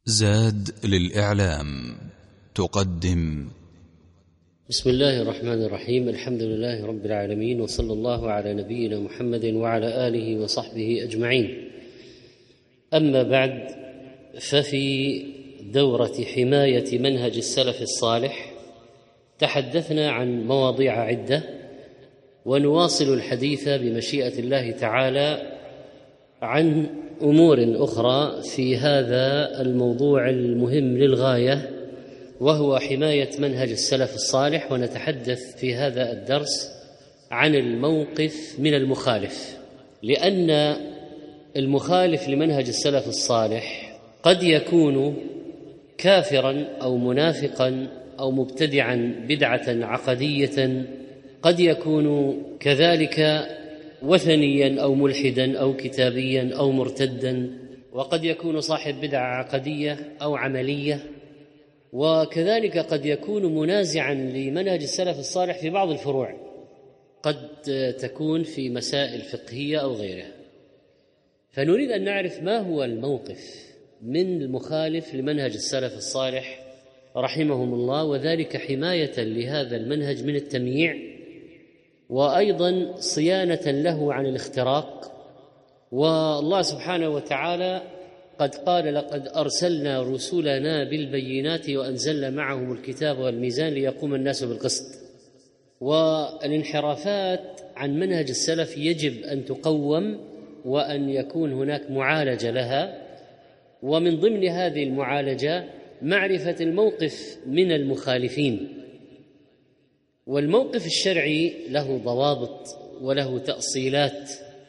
زاد للإعلام تقدم. بسم الله الرحمن الرحيم. الحمد لله رب العالمين، وصلى الله على نبينا محمد وعلى آله وصحبه أجمعين. أما بعد، ففي دورة حماية منهج السلف الصالح تحدثنا عن مواضيع عدة، ونواصل الحديث بمشيئة الله تعالى عن أمور أخرى في هذا الموضوع المهم للغاية، وهو حماية منهج السلف الصالح. ونتحدث في هذا الدرس عن الموقف من المخالف، لأن المخالف لمنهج السلف الصالح قد يكون كافرا أو منافقا أو مبتدعا بدعة عقدية، قد يكون كذلك وثنيا أو ملحدا أو كتابيا أو مرتدا، وقد يكون صاحب بدعة عقدية أو عملية، وكذلك قد يكون منازعا لمنهج السلف الصالح في بعض الفروع، قد تكون في مسائل فقهية أو غيرها. فنريد أن نعرف ما هو الموقف من المخالف لمنهج السلف الصالح رحمهم الله، وذلك حماية لهذا المنهج من التمييع، وأيضا صيانة له عن الاختراق. والله سبحانه وتعالى قد قال: لقد أرسلنا رسلنا بالبينات وأنزلنا معهم الكتاب والميزان ليقوم الناس بالقسط. والانحرافات عن منهج السلف يجب أن تقوم، وأن يكون هناك معالجة لها، ومن ضمن هذه المعالجة معرفة الموقف من المخالفين. والموقف الشرعي له ضوابط وله تأصيلات،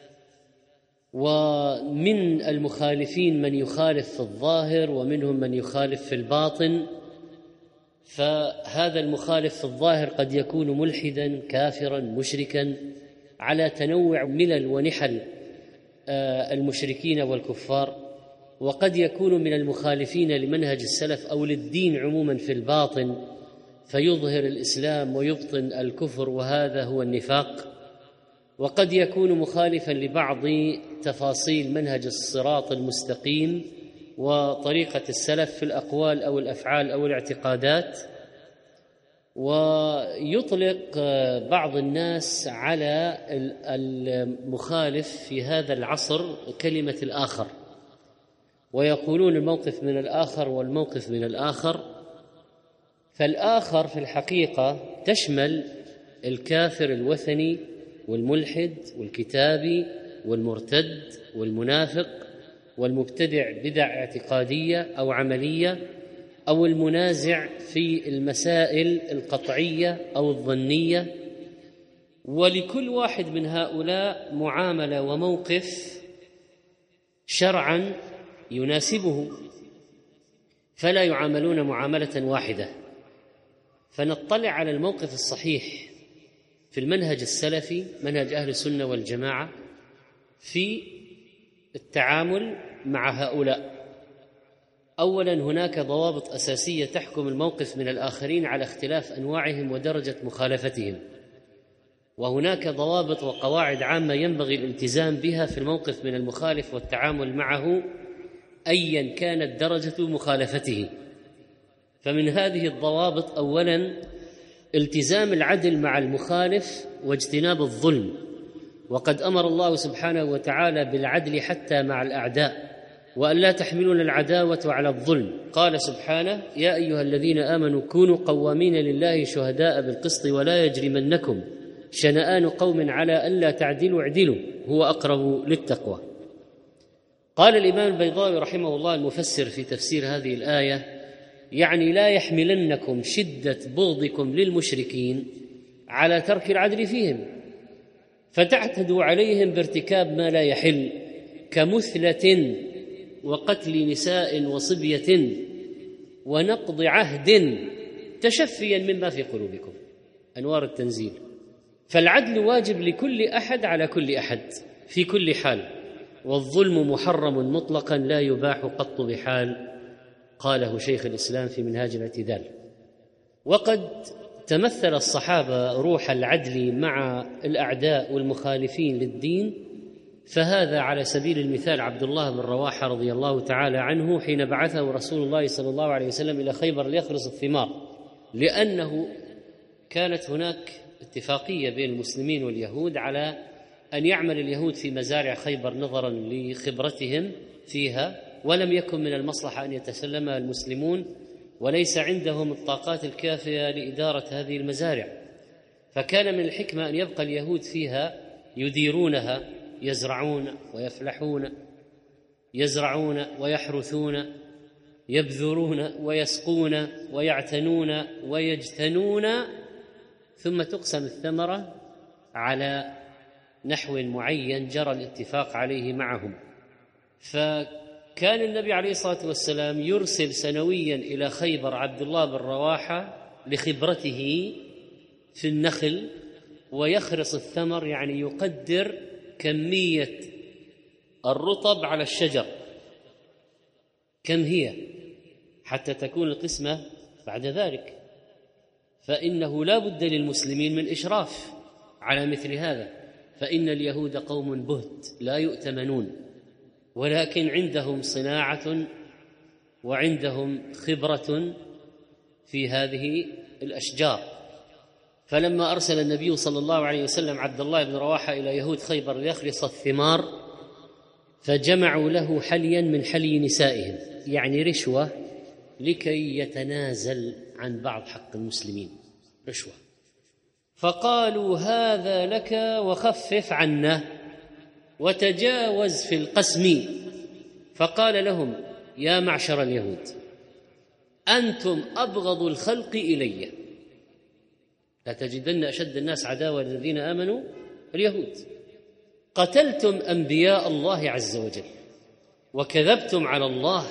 ومن المخالفين من يخالف في الظاهر، ومنهم من يخالف في الباطن. فهذا المخالف في الظاهر قد يكون ملحدا كافرا مشركا على تنوع ملل ونحل المشركين والكفار، وقد يكون من المخالفين لمنهج السلف أو للدين عموما في الباطن، فيظهر الإسلام ويبطن الكفر، وهذا هو النفاق. وقد يكون مخالفا لبعض تفاصيل منهج الصراط المستقيم وطريقة السلف في الأقوال أو الأفعال أو الاعتقادات. ويطلق بعض الناس على المخالف في هذا العصر كلمة الآخر، ويقولون الموقف من الآخر والموقف من الآخر. فالآخر في الحقيقة تشمل الكافر الوثني والملحد والكتابي والمرتد والمنافق والمبتدع بدع اعتقادية أو عملية، أو المنازع في المسائل القطعية أو الظنية. ولكل واحد من هؤلاء معاملة وموقف شرعا يناسبه، فلا يعاملون معاملة واحدة. فنطلع على الموقف الصحيح في المنهج السلفي، منهج أهل السنة والجماعة، في التعامل مع هؤلاء. أولا، هناك ضوابط أساسية تحكم الموقف من الآخرين على اختلاف أنواعهم ودرجة مخالفتهم، وهناك ضوابط وقواعد عامة ينبغي الالتزام بها في الموقف من المخالف والتعامل معه أيا كانت درجة مخالفته. فمن هذه الضوابط: أولا، التزام العدل مع المخالف واجتناب الظلم، وقد أمر الله سبحانه وتعالى بالعدل حتى مع الأعداء، وأن لا تحملون العداوة على الظلم. قال سبحانه: يا أيها الذين آمنوا كونوا قوامين لله شهداء بالقسط ولا يجرمنكم شنآن قوم على ألا تعدلوا اعدلوا هو أقرب للتقوى. قال الإمام البيضاوي رحمه الله المفسر في تفسير هذه الآية: يعني لا يحملنكم شدة بغضكم للمشركين على ترك العدل فيهم، فتعتدوا عليهم بارتكاب ما لا يحل، كمثلة وقتل نساء وصبية ونقض عهد تشفيا مما في قلوبكم. أنوار التنزيل. فالعدل واجب لكل أحد على كل أحد في كل حال، والظلم محرم مطلقا لا يباح قط بحال، قاله شيخ الإسلام في منهاج الاعتدال. وقد تمثل الصحابة روح العدل مع الأعداء والمخالفين للدين فهذا على سبيل المثال عبد الله بن رواحة رضي الله تعالى عنه حين بعثه رسول الله صلى الله عليه وسلم إلى خيبر ليخرص الثمار، لأنه كانت هناك اتفاقية بين المسلمين واليهود على أن يعمل اليهود في مزارع خيبر نظرا لخبرتهم فيها، ولم يكن من المصلحة أن يتسلمها المسلمون، وليس عندهم الطاقات الكافية لإدارة هذه المزارع، فكان من الحكمة أن يبقى اليهود فيها يديرونها، يزرعون ويفلحون، يزرعون ويحرثون، يبذرون ويسقون ويعتنون ويجتنون، ثم تقسم الثمرة على نحو معين جرى الاتفاق عليه معهم. فكان النبي عليه الصلاة والسلام يرسل سنويا إلى خيبر عبد الله بن رواحة لخبرته في النخل، ويخرص الثمر، يعني يقدر كمية الرطب على الشجر كم هي حتى تكون القسمة بعد ذلك، فإنه لا بد للمسلمين من إشراف على مثل هذا، فإن اليهود قوم بهت لا يؤتمنون، ولكن عندهم صناعة وعندهم خبرة في هذه الأشجار. فلما أرسل النبي صلى الله عليه وسلم عبد الله بن رواحة إلى يهود خيبر ليخلص الثمار، فجمعوا له حليا من حلي نسائهم، يعني رشوة لكي يتنازل عن بعض حق المسلمين، رشوة. فقالوا هذا لك وخفف عنا وتجاوز في القسم. فقال لهم يا معشر اليهود أنتم أبغض الخلق إلي، لا تجدن أشد الناس عداوة للذين آمنوا اليهود، قتلتم أنبياء الله عز وجل وكذبتم على الله،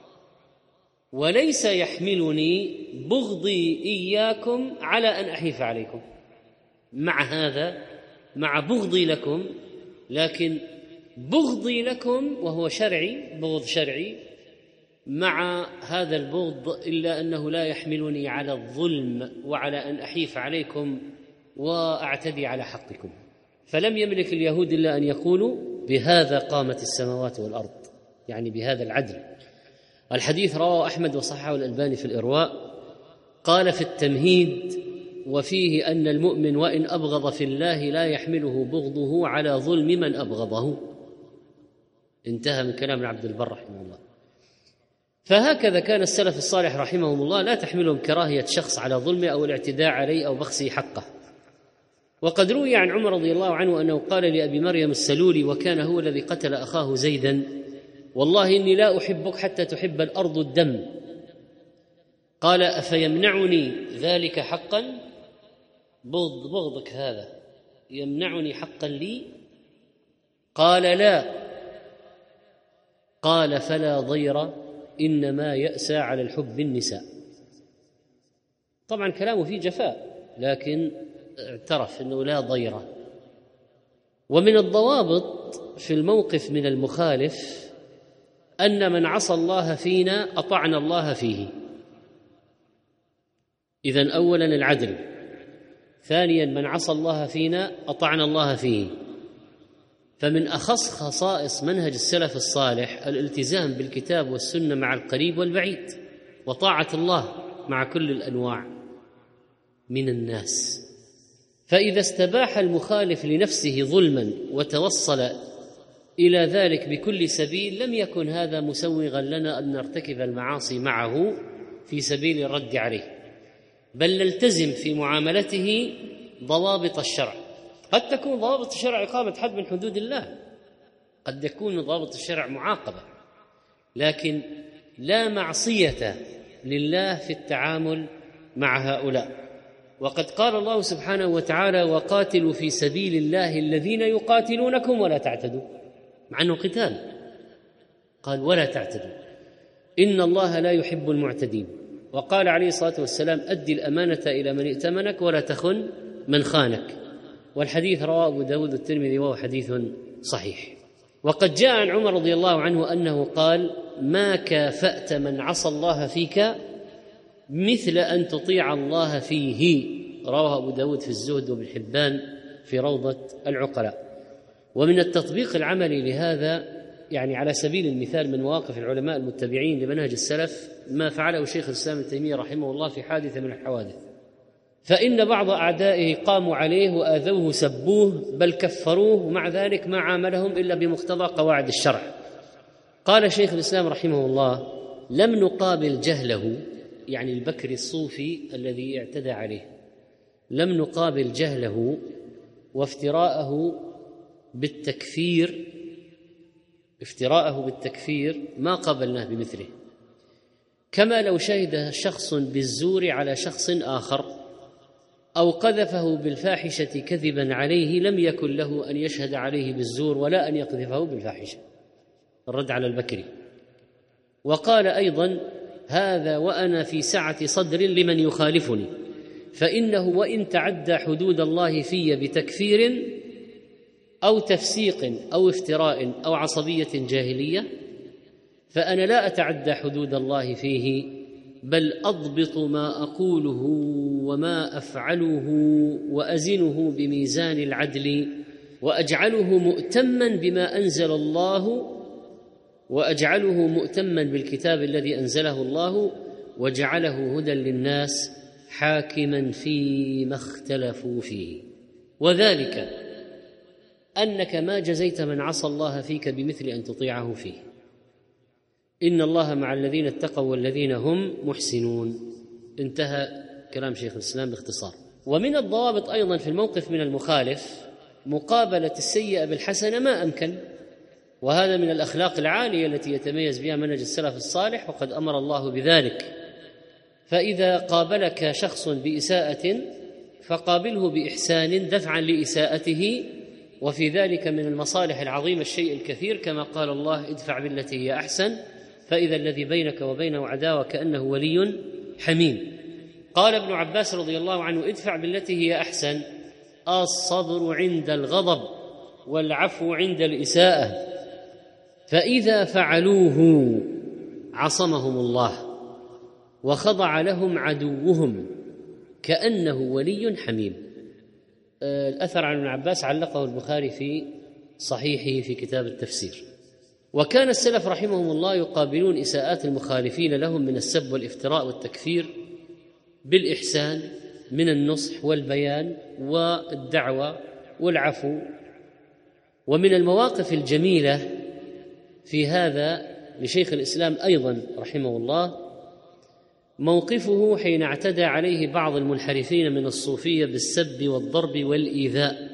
وليس يحملني بغضي إياكم على أن أحيف عليكم. مع هذا، مع بغضي لكم، لكن بغضي لكم وهو شرعي، بغض شرعي، مع هذا البغض إلا أنه لا يحملني على الظلم وعلى أن أحيف عليكم وأعتدي على حقكم. فلم يملك اليهود إلا أن يقولوا بهذا قامت السماوات والأرض، يعني بهذا العدل. الحديث رواه أحمد وصححه الألباني في الإرواء، قال في التمهيد وفيه أن المؤمن وإن أبغض في الله لا يحمله بغضه على ظلم من أبغضه. انتهى من كلام عبد البر رحمه الله. فهكذا كان السلف الصالح رحمهم الله لا تحملهم كراهية شخص على ظلمه أو الاعتداء عليه أو بخسه حقه. وقد روي عن عمر رضي الله عنه أنه قال لأبي مريم السلولي وكان هو الذي قتل أخاه زيدا والله إني لا أحبك حتى تحب الأرض الدم، قال أفيمنعني ذلك حقا؟ بغضك هذا يمنعني حقا لي؟ قال لا. قال فلا ضير إنما يأسى على الحب النساء. طبعا كلامه فيه جفاء، لكن اعترف أنه لا ضير. ومن الضوابط في الموقف من المخالف أن من عصى الله فينا أطعنا الله فيه. إذن أولا العدل، ثانيا من عصى الله فينا أطعنا الله فيه. فمن أخص خصائص منهج السلف الصالح الالتزام بالكتاب والسنة مع القريب والبعيد، وطاعة الله مع كل الأنواع من الناس. فإذا استباح المخالف لنفسه ظلما وتوصل إلى ذلك بكل سبيل لم يكن هذا مسوغا لنا أن نرتكب المعاصي معه في سبيل الرد عليه، بل نلتزم في معاملته ضوابط الشرع. قد تكون ضوابط الشرع إقامة حد من حدود الله، قد يكون ضوابط الشرع معاقبة، لكن لا معصية لله في التعامل مع هؤلاء. وقد قال الله سبحانه وتعالى وقاتلوا في سبيل الله الذين يقاتلونكم ولا تعتدوا، مع أنه قتال، قال ولا تعتدوا إن الله لا يحب المعتدين. وقال عليه الصلاة والسلام أدي الأمانة إلى من ائتمنك ولا تخن من خانك. والحديث رواه أبو داود والترمذي وهو حديث صحيح. وقد جاء عن عمر رضي الله عنه أنه قال ما كافأت من عصى الله فيك مثل أن تطيع الله فيه، رواه أبو داود في الزهد وابن حبان في روضة العقلاء. ومن التطبيق العملي لهذا يعني على سبيل المثال من مواقف العلماء المتبعين لمنهج السلف ما فعله شيخ الإسلام ابن تيمية رحمه الله في حادثة من الحوادث، فإن بعض أعدائه قاموا عليه وآذوه سبوه بل كفروه، ومع ذلك ما عاملهم إلا بمقتضى قواعد الشرع. قال شيخ الإسلام رحمه الله: لم نقابل جهله، يعني البكري الصوفي الذي اعتدى عليه، لم نقابل جهله وافتراءه بالتكفير، ما قابلناه بمثله، كما لو شهد شخص بالزور على شخص آخر أو قذفه بالفاحشة كذبا عليه لم يكن له أن يشهد عليه بالزور ولا أن يقذفه بالفاحشة. الرد على البكري. وقال أيضا: هذا وأنا في سعة صدر لمن يخالفني، فإنه وإن تعدى حدود الله في بتكفير أو تفسيق أو افتراء أو عصبية جاهلية فأنا لا أتعدى حدود الله فيه، بل أضبط ما أقوله وما أفعله وأزنه بميزان العدل وأجعله مؤتما بما أنزل الله، وأجعله مؤتما بالكتاب الذي أنزله الله وجعله هدى للناس حاكما فيما اختلفوا فيه، وذلك أنك ما جزيت من عصى الله فيك بمثل أن تطيعه فيه، إن الله مع الذين اتقوا والذين هم محسنون. انتهى كلام شيخ الإسلام باختصار. ومن الضوابط أيضا في الموقف من المخالف مقابلة السيئة بالحسنة ما أمكن، وهذا من الأخلاق العالية التي يتميز بها منهج السلف الصالح، وقد أمر الله بذلك. فإذا قابلك شخص بإساءة فقابله بإحسان دفعا لإساءته، وفي ذلك من المصالح العظيمة الشيء الكثير، كما قال الله: ادفع بالتي هي أحسن فإذا الذي بينك وبينه عداوة كأنه ولي حميم. قال ابن عباس رضي الله عنه: ادفع بالتي هي أحسن، الصبر عند الغضب والعفو عند الإساءة، فإذا فعلوه عصمهم الله وخضع لهم عدوهم كأنه ولي حميم. الأثر عن ابن عباس علقه البخاري في صحيحه في كتاب التفسير. وكان السلف رحمهم الله يقابلون إساءات المخالفين لهم من السب والافتراء والتكفير بالإحسان من النصح والبيان والدعوة والعفو. ومن المواقف الجميلة في هذا لشيخ الإسلام أيضا رحمه الله موقفه حين اعتدى عليه بعض المنحرفين من الصوفية بالسب والضرب والإيذاء.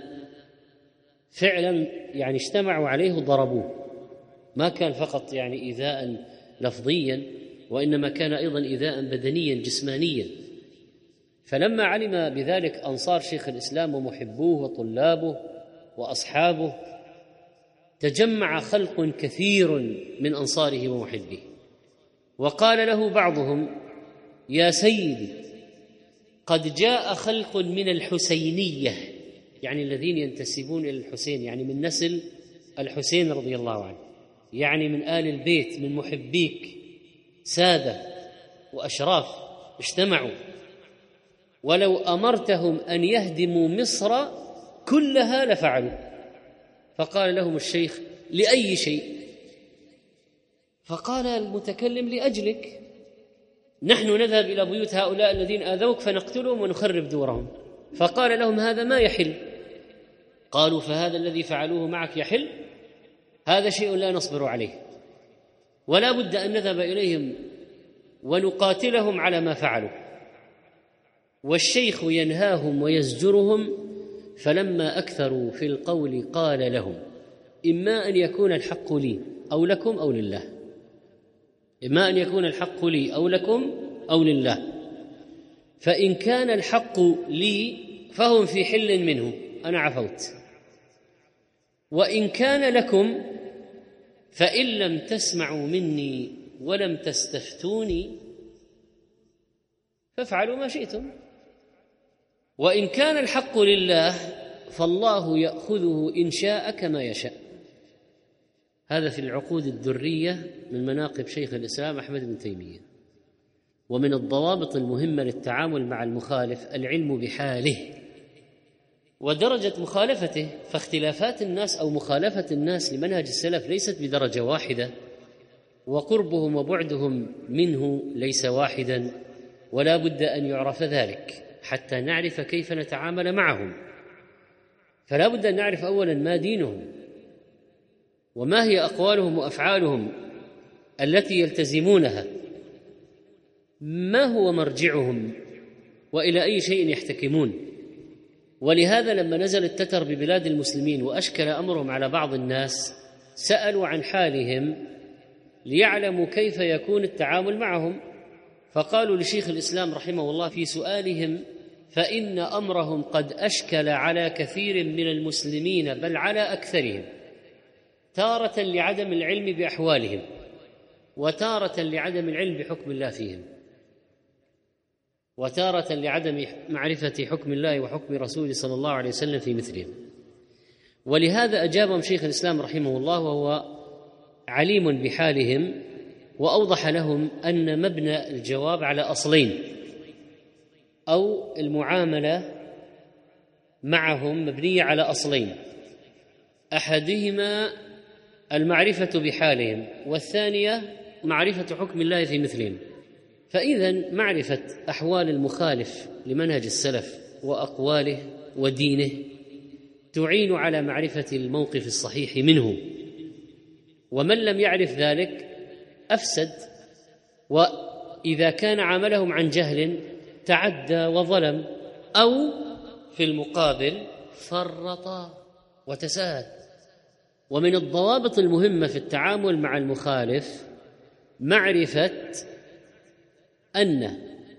فعلا يعني اجتمعوا عليه وضربوه، ما كان فقط يعني إيذاء لفظيا، وإنما كان أيضا إيذاء بدنيا جسمانيا. فلما علم بذلك أنصار شيخ الإسلام ومحبوه وطلابه وأصحابه تجمع خلق كثير من أنصاره ومحبيه، وقال له بعضهم: يا سيدي، قد جاء خلق من الحسينية، يعني الذين ينتسبون إلى الحسين، يعني من نسل الحسين رضي الله عنه، يعني من آل البيت، من محبيك، سادة وأشراف اجتمعوا، ولو أمرتهم أن يهدموا مصر كلها لفعلوا. فقال لهم الشيخ: لأي شيء؟ فقال المتكلم: لأجلك، نحن نذهب إلى بيوت هؤلاء الذين آذوك فنقتلهم ونخرب دورهم. فقال لهم: هذا ما يحل. قالوا: فهذا الذي فعلوه معك يحل؟ هذا شيء لا نصبر عليه، ولا بد أن نذهب إليهم ونقاتلهم على ما فعلوا. والشيخ ينهاهم ويزجرهم، فلما أكثروا في القول قال لهم: إما أن يكون الحق لي أو لكم أو لله، إما أن يكون الحق لي أو لكم أو لله، فإن كان الحق لي فهم في حل منه، أنا عفوت، وإن كان لكم فإن لم تسمعوا مني ولم تستفتوني فافعلوا ما شئتم، وإن كان الحق لله فالله يأخذه إن شاء كما يشاء. هذا في العقود الدرية من مناقب شيخ الإسلام أحمد بن تيمية. ومن الضوابط المهمة للتعامل مع المخالف العلم بحاله، ودرجة مخالفته، فاختلافات الناس أو مخالفة الناس لمنهج السلف ليست بدرجة واحدة، وقربهم وبعدهم منه ليس واحدا، ولا بد أن يعرف ذلك حتى نعرف كيف نتعامل معهم. فلا بد أن نعرف أولا ما دينهم، وما هي أقوالهم وأفعالهم التي يلتزمونها، ما هو مرجعهم، وإلى أي شيء يحتكمون. ولهذا لما نزل التتر ببلاد المسلمين وأشكل أمرهم على بعض الناس سألوا عن حالهم ليعلموا كيف يكون التعامل معهم، فقالوا لشيخ الإسلام رحمه الله في سؤالهم: فإن أمرهم قد أشكل على كثير من المسلمين بل على أكثرهم، تارة لعدم العلم بأحوالهم، وتارة لعدم العلم بحكم الله فيهم، وتارة لعدم معرفة حكم الله وحكم رسوله صلى الله عليه وسلم في مثلهم. ولهذا أجابهم شيخ الإسلام رحمه الله وهو عليم بحالهم، وأوضح لهم أن مبنى الجواب على أصلين، أو المعاملة معهم مبنية على أصلين: أحدهما المعرفة بحالهم، والثانية معرفة حكم الله في مثلهم. فإذن معرفة أحوال المخالف لمنهج السلف وأقواله ودينه تعين على معرفة الموقف الصحيح منه، ومن لم يعرف ذلك أفسد، وإذا كان عاملهم عن جهل تعدى وظلم، أو في المقابل فرط وتساهل. ومن الضوابط المهمة في التعامل مع المخالف معرفة أن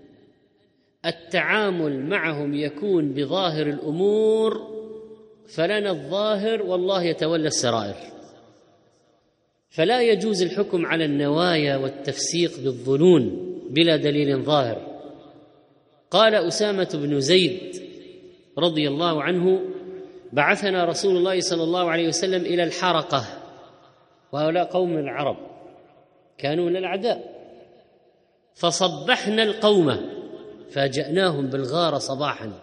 التعامل معهم يكون بظاهر الأمور، فلنا الظاهر والله يتولى السرائر، فلا يجوز الحكم على النوايا والتفسيق بالظنون بلا دليل ظاهر. قال أسامة بن زيد رضي الله عنه: بعثنا رسول الله صلى الله عليه وسلم إلى الحرقة، وهؤلاء قوم من العرب كانوا من الأعداء، فصبحنا القوم فاجأناهم بالغارة صباحا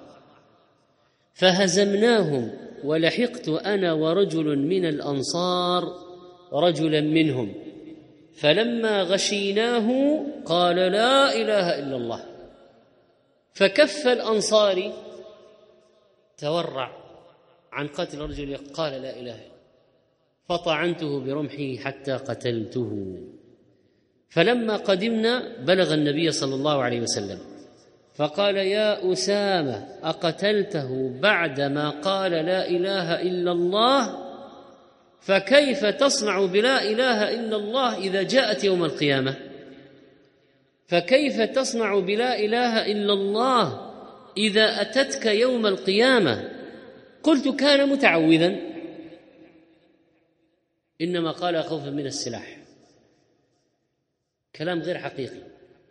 فهزمناهم، ولحقت أنا ورجل من الأنصار رجلا منهم، فلما غشيناه قال: لا إله إلا الله، فكف الأنصاري تورع عن قتل رجل قال لا إله إلا الله، فطعنته برمحي حتى قتلته. فلما قدمنا بلغ النبي صلى الله عليه وسلم فقال: يا أسامة، أقتلته بعدما قال لا إله إلا الله؟ فكيف تصنع بلا إله إلا الله إذا جاءت يوم القيامة؟ فكيف تصنع بلا إله إلا الله إذا أتتك يوم القيامة؟ قلت: كان متعوذا، إنما قال خوفا من السلاح. كلام غير حقيقي.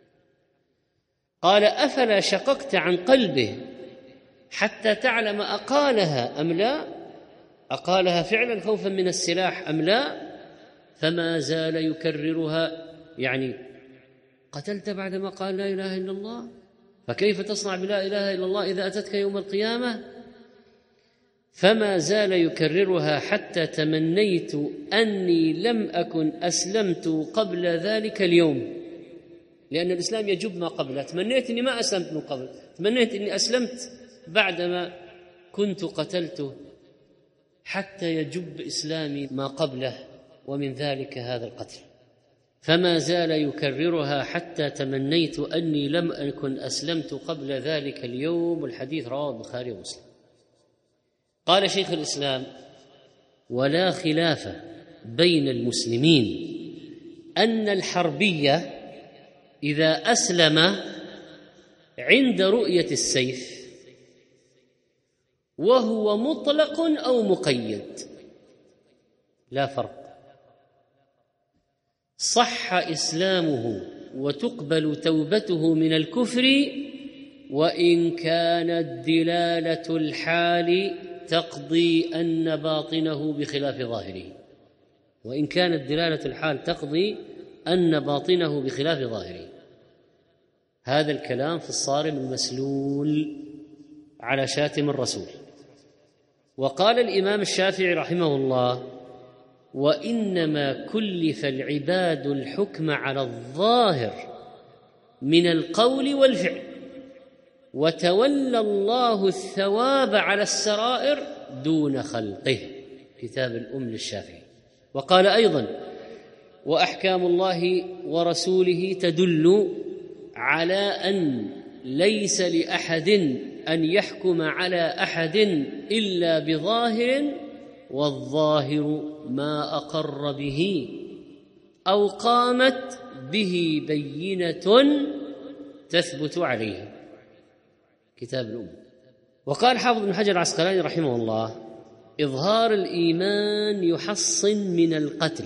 قال: أفلا شققت عن قلبه حتى تعلم أقالها أم لا؟ أقالها فعلا خوفا من السلاح أم لا؟ فما زال يكررها، يعني قتلت بعدما قال لا إله إلا الله، فكيف تصنع بلا إله إلا الله إذا أتتك يوم القيامة؟ فما زال يكررها حتى تمنيت أني لم أكن أسلمت قبل ذلك اليوم، لأن الإسلام يجب ما قبله. تمنيت أني ما أسلمت من قبل، تمنيت أني أسلمت بعدما كنت قتلته، حتى يجب إسلامي ما قبله، ومن ذلك هذا القتل. فما زال يكررها حتى تمنيت أني لم أكن أسلمت قبل ذلك اليوم. الحديث رواه البخاري ومسلم. قال شيخ الإسلام: ولا خلاف بين المسلمين أن الحربية إذا أسلم عند رؤية السيف وهو مطلق أو مقيد لا فرق، صح إسلامه وتقبل توبته من الكفر، وإن كانت دلالة الحال تقضي أن باطنه بخلاف ظاهره. وإن كانت دلالة الحال تقضي أن باطنه بخلاف ظاهره. هذا الكلام في الصارم المسلول على شاتم الرسول. وقال الإمام الشافعي رحمه الله: وإنما كلف العباد الحكم على الظاهر من القول والفعل، وتولى الله الثواب على السرائر دون خلقه. كتاب الأم للشافعي. وقال أيضا: وأحكام الله ورسوله تدل على أن ليس لأحد أن يحكم على أحد إلا بظاهر، والظاهر ما أقر به أو قامت به بينة تثبت عليه. كتاب الأم. وقال حافظ بن حجر العسقلاني رحمه الله: إظهار الإيمان يحصن من القتل.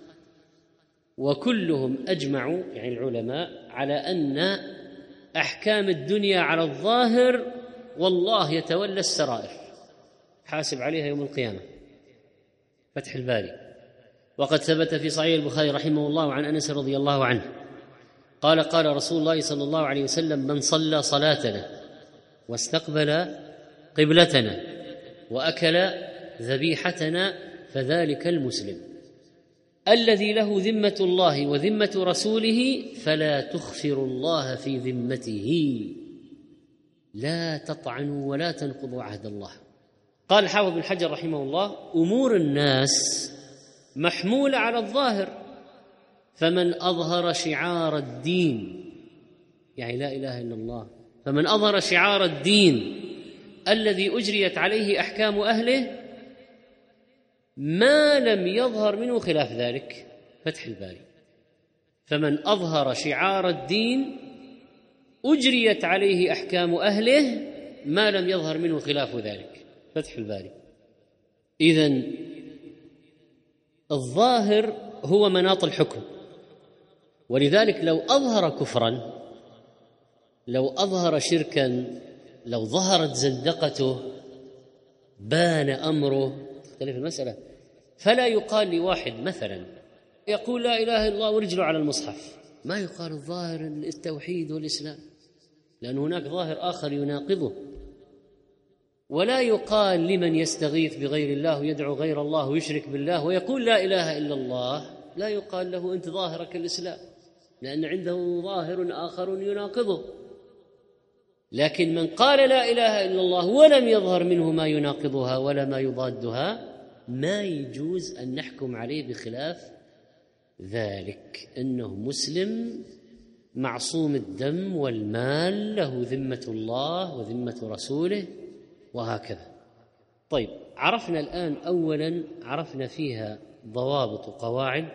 وكلهم أجمعوا، يعني العلماء، على أن أحكام الدنيا على الظاهر، والله يتولى السرائر، حاسب عليها يوم القيامة. فتح الباري. وقد ثبت في صحيح البخاري رحمه الله عن أنس رضي الله عنه قال: قال رسول الله صلى الله عليه وسلم: من صلى صلاتنا واستقبل قبلتنا وأكل ذبيحتنا فذلك المسلم الذي له ذمة الله وذمة رسوله، فلا تخفروا الله في ذمته، لا تطعنوا ولا تنقضوا عهد الله. قال الحافظ بن حجر رحمه الله: أمور الناس محمولة على الظاهر، فمن أظهر شعار الدين، يعني لا إله إلا الله، فمن أظهر شعار الدين الذي أجريت عليه أحكام أهله ما لم يظهر منه خلاف ذلك. فتح الباري. فمن أظهر شعار الدين أجريت عليه أحكام أهله ما لم يظهر منه خلاف ذلك. فتح الباري. إذن الظاهر هو مناط الحكم، ولذلك لو أظهر كفرا، لو أظهر شركا، لو ظهرت زندقته، بان أمره، تختلف المسألة. فلا يقال لواحد مثلا يقول لا إله إلا الله ورجله على المصحف، ما يقال الظاهر التوحيد والإسلام، لأن هناك ظاهر آخر يناقضه. ولا يقال لمن يستغيث بغير الله ويدعو غير الله ويشرك بالله ويقول لا إله إلا الله، لا يقال له أنت ظاهرك الإسلام، لأن عنده ظاهر آخر يناقضه. لكن من قال لا إله إلا الله ولم يظهر منه ما يناقضها ولا ما يضادها، ما يجوز أن نحكم عليه بخلاف ذلك، أنه مسلم معصوم الدم والمال، له ذمة الله وذمة رسوله، وهكذا. طيب، عرفنا الآن أولا، عرفنا فيها ضوابط وقواعد،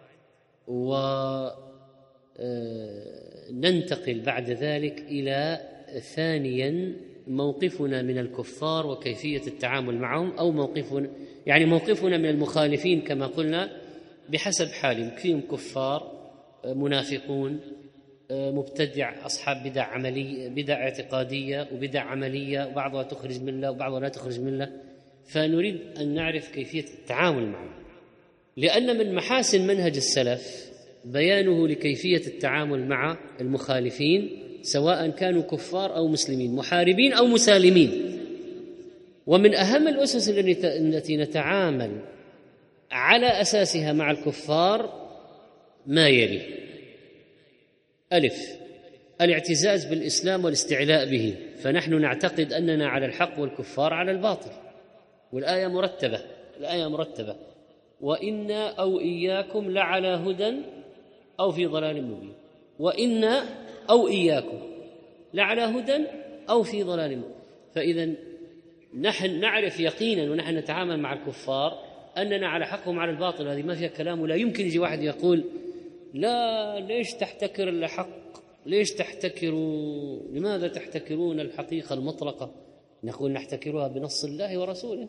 وننتقل بعد ذلك إلى ثانيا موقفنا من الكفار وكيفية التعامل معهم، أو موقفنا من المخالفين كما قلنا بحسب حالهم، فيهم كفار، منافقون، مبتدع، أصحاب بدع عملية، بدع اعتقادية وبدع عملية، وبعضها تخرج من الله وبعضها لا تخرج من الله. فنريد أن نعرف كيفية التعامل معهم، لأن من محاسن منهج السلف بيانه لكيفية التعامل مع المخالفين، سواء كانوا كفار أو مسلمين، محاربين أو مسالمين. ومن أهم الأسس التي نتعامل على أساسها مع الكفار ما يلي: ألف، الاعتزاز بالإسلام والاستعلاء به، فنحن نعتقد أننا على الحق والكفار على الباطل، والآية مرتبة: وإنا أو إياكم لعلى هدى أو في ضلال مبين. وإنا أو إياكم لعلى هدى أو في ضلال مبين. فإذا نحن نعرف يقينا ونحن نتعامل مع الكفار أننا على حقهم على الباطل، هذه ما فيها كلام. ولا يمكن يجي واحد يقول لا، ليش تحتكر الحق، ليش تحتكروا، لماذا تحتكرون الحقيقة المطلقة؟ نقول نحتكرها بنص الله ورسوله،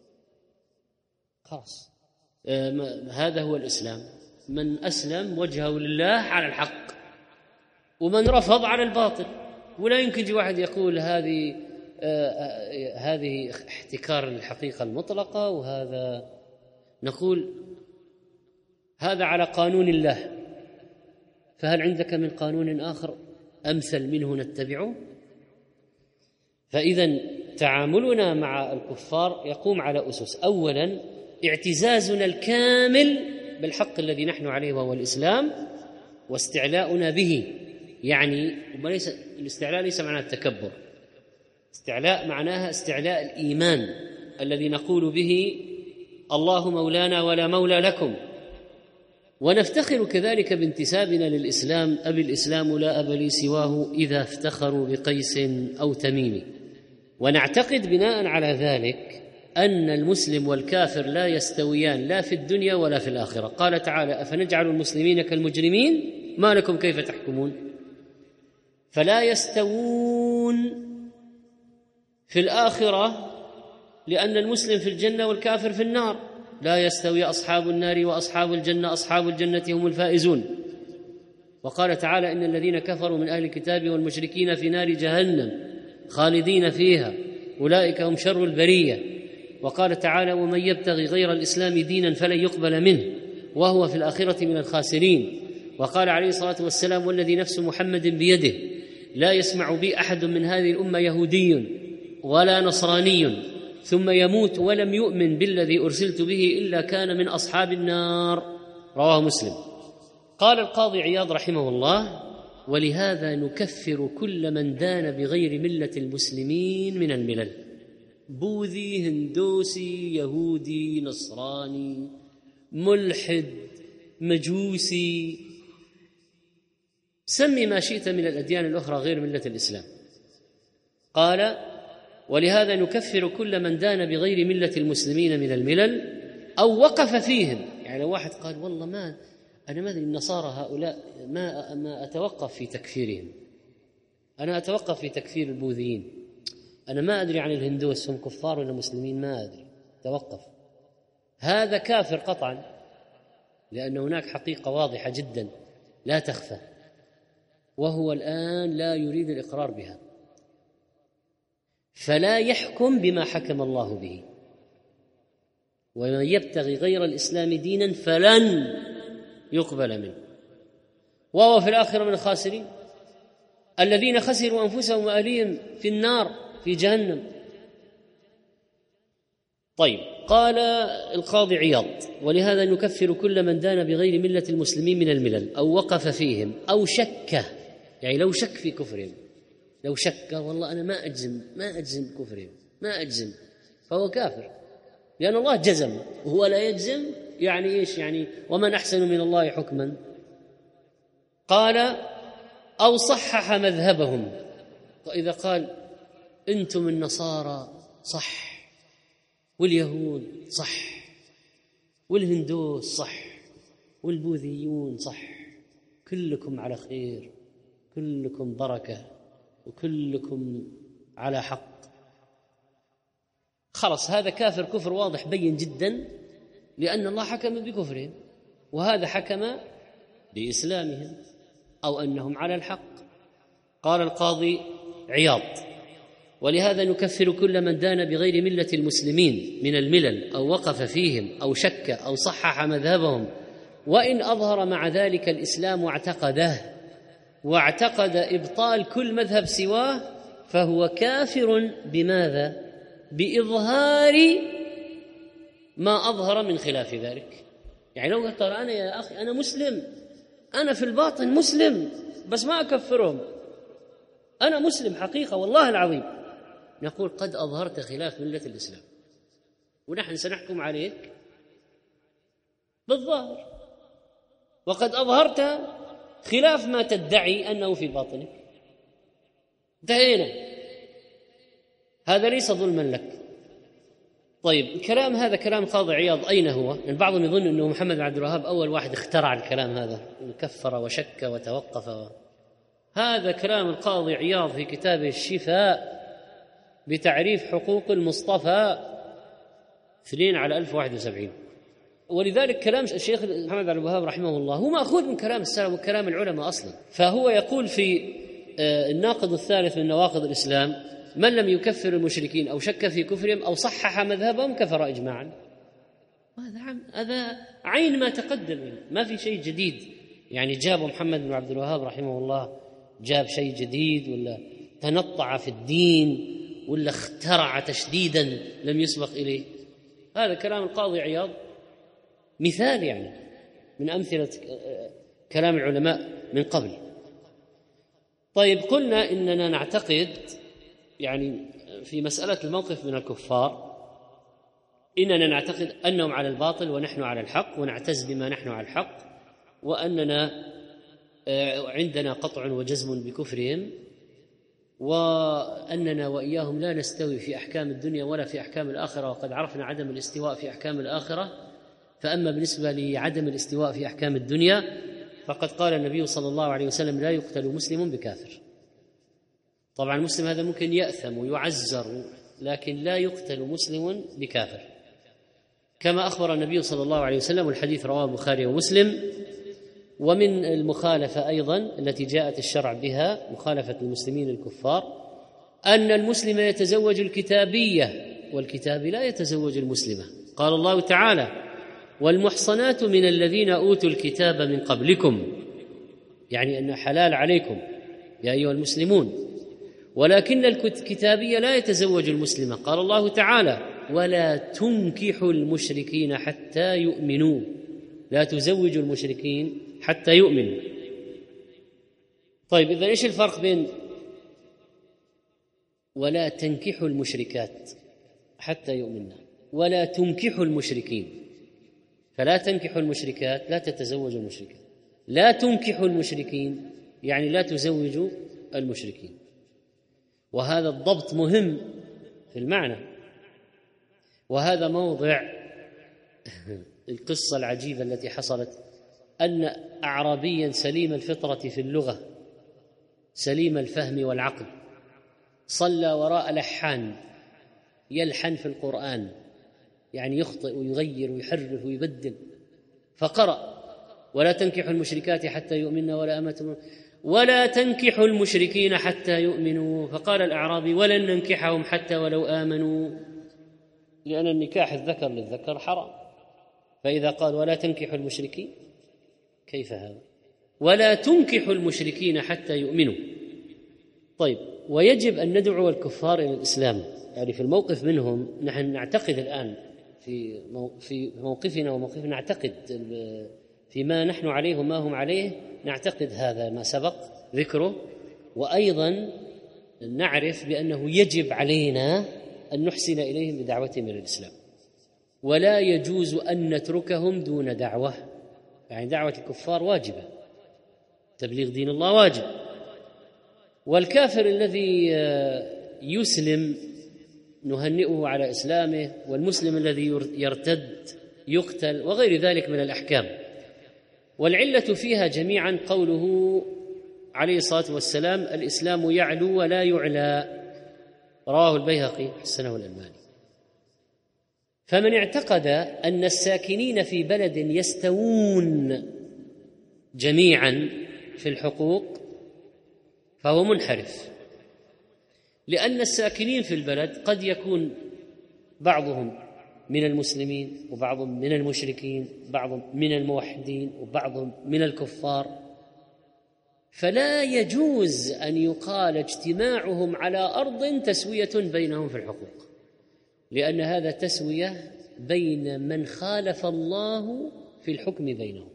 خلاص. هذا هو الإسلام: من أسلم وجهه لله على الحق، ومن رفض على الباطل. ولا يمكن يجي واحد يقول هذه احتكار الحقيقة المطلقة، وهذا، نقول هذا على قانون الله، فهل عندك من قانون آخر أمثل منه نتبعه؟ فإذا تعاملنا مع الكفار يقوم على أسس: أولا اعتزازنا الكامل بالحق الذي نحن عليه وهو الإسلام واستعلاؤنا به، يعني وليس الاستعلاء ليس معناه التكبر، استعلاء معناها استعلاء الإيمان الذي نقول به الله مولانا ولا مولى لكم، ونفتخر كذلك بانتسابنا للإسلام: أبي الإسلام لا أب لي سواه إذا افتخروا بقيس أو تميم. ونعتقد بناء على ذلك أن المسلم والكافر لا يستويان لا في الدنيا ولا في الآخرة. قال تعالى: أفنجعل المسلمين كالمجرمين ما لكم كيف تحكمون. فلا يستوون في الآخرة لأن المسلم في الجنة والكافر في النار. لا يستوي أصحاب النار وأصحاب الجنة، أصحاب الجنة هم الفائزون. وقال تعالى: إن الذين كفروا من أهل الكتاب والمشركين في نار جهنم خالدين فيها أولئك هم شر البرية. وقال تعالى: ومن يبتغي غير الإسلام دينا فلن يقبل منه وهو في الآخرة من الخاسرين. وقال عليه الصلاة والسلام: والذي نفس محمد بيده لا يسمع بي أحد من هذه الأمة يهودي ولا نصراني ثم يموت ولم يؤمن بالذي أرسلت به إلا كان من أصحاب النار. رواه مسلم. قال القاضي عياض رحمه الله: ولهذا نكفر كل من دان بغير ملة المسلمين من الملل، بوذي، هندوسي، يهودي، نصراني، ملحد، مجوسي، سمي ما شئت من الأديان الأخرى غير ملة الإسلام. قال: ولهذا نكفر كل من دان بغير ملة المسلمين من الملل أو وقف فيهم. يعني لو واحد قال: والله أنا ما أدري النصارى هؤلاء ما أتوقف في تكفيرهم، أنا أتوقف في تكفير البوذيين، أنا ما أدري عن الهندوس هم كفار ولا مسلمين، ما أدري، توقف. هذا كافر قطعا، لأن هناك حقيقة واضحة جدا لا تخفى، وهو الآن لا يريد الإقرار بها، فلا يحكم بما حكم الله به. ومن يبتغي غير الإسلام دينا فلن يقبل منه وهو في الآخرة من الخاسرين، الذين خسروا أنفسهم وأهليهم في النار في جهنم. طيب، قال القاضي عياض: ولهذا نكفر كل من دان بغير ملة المسلمين من الملل أو وقف فيهم أو شك، يعني لو شك في كفرهم، لو شك والله أنا ما أجزم كفرهم، ما أجزم، فهو كافر، لأن الله جزم وهو لا يجزم. يعني إيش؟ يعني ومن أحسن من الله حكما. قال: أو صحح مذهبهم. وإذا قال: أنتم النصارى صح، واليهود صح، والهندوس صح، والبوذيون صح، كلكم على خير، كلكم بركة، وكلكم على حق، خلص هذا كافر كفر واضح بين جدا، لأن الله حكم بكفرهم وهذا حكم بإسلامهم أو أنهم على الحق. قال القاضي عياض: ولهذا نكفر كل من دان بغير ملة المسلمين من الملل أو وقف فيهم أو شك أو صحح مذهبهم، وإن أظهر مع ذلك الإسلام واعتقده واعتقد إبطال كل مذهب سواه، فهو كافر. بماذا؟ بإظهار ما أظهر من خلاف ذلك. يعني لو قلت أنا يا أخي أنا مسلم، أنا في الباطن مسلم بس ما أكفرهم، أنا مسلم حقيقة والله العظيم، نقول قد أظهرت خلاف ملة الإسلام، ونحن سنحكم عليك بالظاهر، وقد أظهرت خلاف ما تدعي أنه في باطنك. انتهينا، هذا ليس ظلما لك. طيب، الكلام هذا كلام قاضي عياض أين هو؟ يعني بعضهم يظن أنه محمد بن عبد الوهاب أول واحد اخترع الكلام هذا، كفر وشك وتوقف. هذا كلام القاضي عياض في كتابه الشفاء بتعريف حقوق المصطفى 2/1071. ولذلك كلام الشيخ محمد بن عبد الوهاب رحمه الله هو مأخوذ من كلام السلف وكلام العلماء أصلا. فهو يقول في الناقض الثالث من نواقض الإسلام: من لم يكفر المشركين أو شك في كفرهم أو صحح مذهبهم كفر إجماعا. هذا عين ما تقدم، ما في شيء جديد. يعني جاب محمد بن عبد الوهاب رحمه الله جاب شيء جديد ولا تنطع في الدين ولا اخترع تشديدا لم يسبق إليه. هذا كلام القاضي عياض مثال يعني من أمثلة كلام العلماء من قبل. طيب، قلنا إننا نعتقد يعني في مسألة الموقف من الكفار إننا نعتقد أنهم على الباطل ونحن على الحق، ونعتز بما نحن على الحق، وأننا عندنا قطع وجزم بكفرهم، وأننا وإياهم لا نستوي في أحكام الدنيا ولا في أحكام الآخرة، وقد عرفنا عدم الاستواء في أحكام الآخرة. فأما بالنسبة لعدم الاستواء في أحكام الدنيا فقد قال النبي صلى الله عليه وسلم: لا يقتل مسلم بكافر. طبعا المسلم هذا ممكن يأثم ويعزر، لكن لا يقتل مسلم بكافر، كما أخبر النبي صلى الله عليه وسلم، والحديث رواه البخاري ومسلم. ومن المخالفة أيضا التي جاءت الشرع بها، مخالفة المسلمين الكفار، أن المسلم يتزوج الكتابية والكتاب لا يتزوج المسلمة. قال الله تعالى: والمحصنات من الذين أوتوا الكتاب من قبلكم، يعني أنه حلال عليكم يا أيها المسلمون، ولكن الكتابية لا يتزوج المسلمة. قال الله تعالى: ولا تنكحوا المشركين حتى يؤمنوا، لا تزوجوا المشركين حتى يؤمنوا. طيب، إذن إيش الفرق بين ولا تنكحوا المشركات حتى يؤمنوا ولا تنكحوا المشركين؟ فلا تنكحوا المشركات لا تتزوجوا المشركات، لا تنكحوا المشركين يعني لا تزوجوا المشركين. وهذا الضبط مهم في المعنى، وهذا موضع القصة العجيبة التي حصلت، أن أعرابيا سليم الفطرة في اللغة سليم الفهم والعقل صلى وراء لحان يلحن في القرآن، يعني يخطئ ويغير ويحرف ويبدل، فقرأ: ولا تنكحوا المشركات حتى يؤمنوا ولا تنكحوا المشركين حتى يؤمنوا. فقال الأعرابي: ولن ننكحهم حتى ولو آمنوا، لأن النكاح الذكر للذكر حرام. فإذا قال ولا تنكحوا المشركين، كيف هذا؟ ولا تنكحوا المشركين حتى يؤمنوا. طيب، ويجب أن ندعو الكفار إلى الإسلام. يعني في الموقف منهم نحن نعتقد الآن في موقفنا وموقفنا، نعتقد فيما نحن عليه وما هم عليه، نعتقد هذا ما سبق ذكره، وأيضا نعرف بأنه يجب علينا أن نحسن إليهم بدعوتهم إلى الإسلام، ولا يجوز أن نتركهم دون دعوة. يعني دعوة الكفار واجبة، تبليغ دين الله واجب. والكافر الذي يسلم نهنئه على إسلامه، والمسلم الذي يرتد يقتل، وغير ذلك من الأحكام. والعلة فيها جميعا قوله عليه الصلاة والسلام: الإسلام يعلو ولا يعلى، رواه البيهقي حسنه الألباني. فمن اعتقد أن الساكنين في بلد يستوون جميعا في الحقوق فهو منحرف، لأن الساكنين في البلد قد يكون بعضهم من المسلمين وبعضهم من المشركين، بعضهم من الموحدين وبعضهم من الكفار، فلا يجوز أن يقال اجتماعهم على أرض تسوية بينهم في الحقوق، لأن هذا تسوية بين من خالف الله في الحكم بينهم.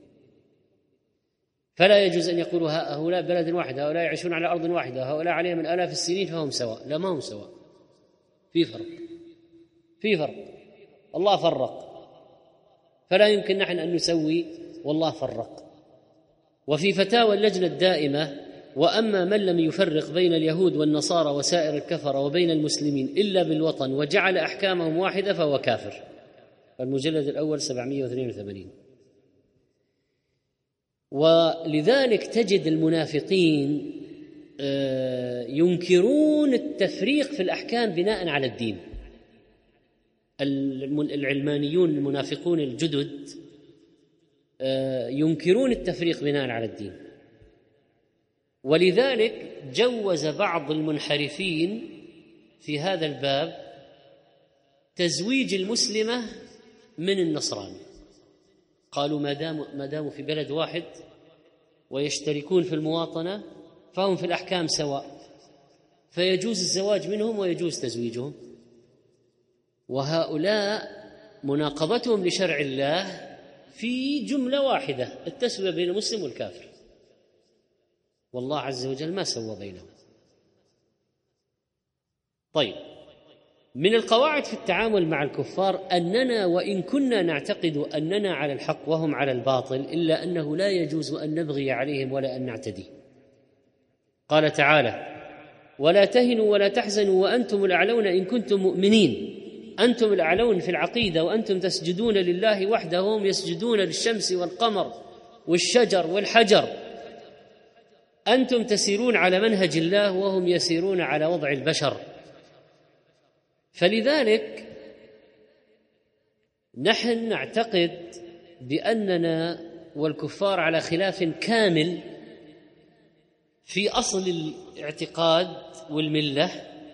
فلا يجوز أن يقولوا هؤلاء بلد واحد، هؤلاء يعيشون على أرض واحدة، هؤلاء عليهم من آلاف السنين فهم سواء. لا، ما هم سواء، في فرق. الله فرق، فلا يمكن نحن أن نسوي والله فرق. وفي فتاوى اللجنة الدائمة: وأما من لم يفرق بين اليهود والنصارى وسائر الكفر وبين المسلمين إلا بالوطن وجعل أحكامهم واحدة فهو كافر. المجلد الأول 782. ولذلك تجد المنافقين ينكرون التفريق في الأحكام بناء على الدين. العلمانيون المنافقون الجدد ينكرون التفريق بناء على الدين، ولذلك جوز بعض المنحرفين في هذا الباب تزويج المسلمة من النصراني. قالوا ما داموا في بلد واحد ويشتركون في المواطنة فهم في الأحكام سواء، فيجوز الزواج منهم ويجوز تزويجهم. وهؤلاء مناقضتهم لشرع الله في جملة واحدة، التسوية بين المسلم والكافر، والله عز وجل ما سوى بينهم. طيب، من القواعد في التعامل مع الكفار أننا وإن كنا نعتقد أننا على الحق وهم على الباطل، إلا أنه لا يجوز أن نبغي عليهم ولا أن نعتدي. قال تعالى: ولا تهنوا ولا تحزنوا وأنتم الأعلون إن كنتم مؤمنين. أنتم الأعلون في العقيدة وأنتم تسجدون لله وحده وهم يسجدون للشمس والقمر والشجر والحجر. أنتم تسيرون على منهج الله وهم يسيرون على وضع البشر. فلذلك نحن نعتقد بأننا والكفار على خلاف كامل في أصل الاعتقاد والملة،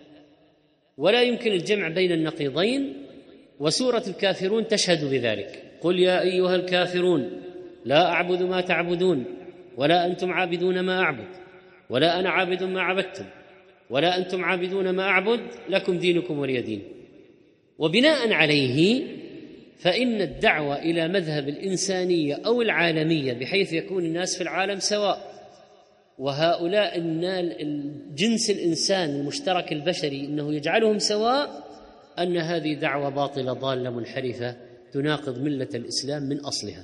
ولا يمكن الجمع بين النقيضين، وسورة الكافرون تشهد بذلك. قل يا أيها الكافرون لا أعبد ما تعبدون ولا أنتم عابدون ما أعبد ولا أنا عابد ما عبدتم ولا أنتم عابدون ما أعبد لكم دينكم ولي دين. وبناء عليه فإن الدعوة إلى مذهب الإنسانية أو العالمية بحيث يكون الناس في العالم سواء، وهؤلاء الجنس الإنسان المشترك البشري إنه يجعلهم سواء، أن هذه دعوة باطلة ضالة منحرفة تناقض ملة الإسلام من أصلها.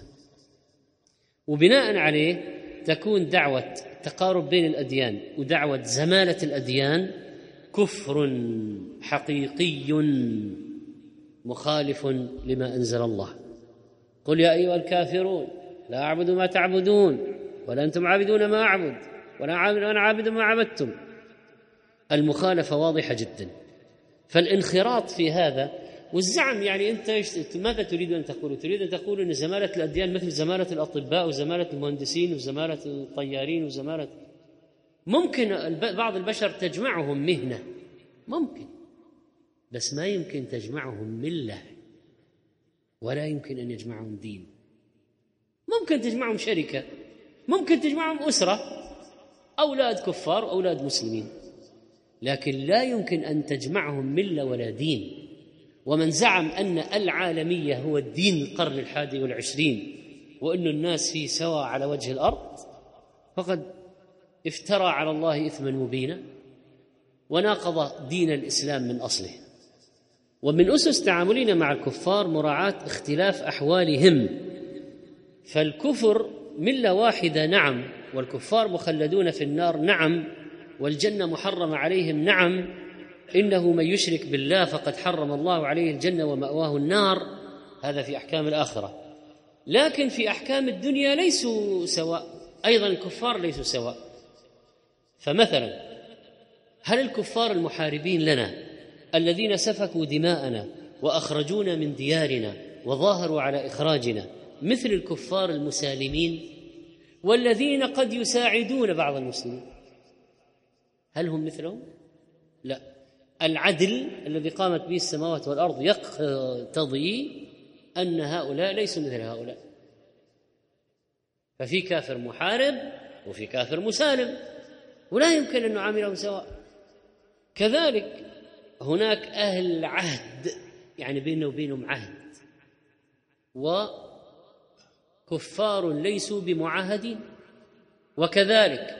وبناء عليه تكون دعوة تقارب بين الأديان ودعوة زمالة الأديان كفر حقيقي مخالف لما أنزل الله. قل يا أيها الكافرون لا أعبد ما تعبدون ولا أنتم عابدون ما أعبد ولا أنا عابد ما عبدتم. المخالفة واضحة جدا. فالانخراط في هذا والزعم، يعني أنت ماذا تريد أن تقول؟ تريد أن تقول أن زمالة الأديان مثل زمالة الأطباء وزمالة المهندسين وزمالة الطيارين وزمالة، ممكن بعض البشر تجمعهم مهنة، ممكن، بس ما يمكن تجمعهم ملة، ولا يمكن أن يجمعهم دين. ممكن تجمعهم شركة، ممكن تجمعهم أسرة، أولاد كفار أولاد مسلمين، لكن لا يمكن أن تجمعهم ملة ولا دين. ومن زعم أن العالمية هو الدين القرن 21 وأن الناس فيه سواء على وجه الأرض فقد افترى على الله إثما مبينا وناقض دين الإسلام من أصله. ومن أسس تعاملنا مع الكفار مراعاة اختلاف أحوالهم. فالكفر ملة واحدة نعم، والكفار مخلدون في النار نعم، والجنة محرمة عليهم نعم، إنه من يشرك بالله فقد حرم الله عليه الجنة ومأواه النار. هذا في أحكام الآخرة. لكن في أحكام الدنيا ليسوا سواء، أيضا الكفار ليسوا سواء. فمثلا هل الكفار المحاربين لنا الذين سفكوا دماءنا وأخرجونا من ديارنا وظاهروا على إخراجنا مثل الكفار المسالمين والذين قد يساعدون بعض المسلمين، هل هم مثلهم؟ لا. العدل الذي قامت به السماوات والأرض يقتضي أن هؤلاء ليسوا مثل هؤلاء. ففي كافر محارب وفي كافر مسالم، ولا يمكن أن نعاملهم سواء. كذلك هناك أهل عهد، يعني بيننا وبينهم عهد، وكفار ليسوا بمعاهدين. وكذلك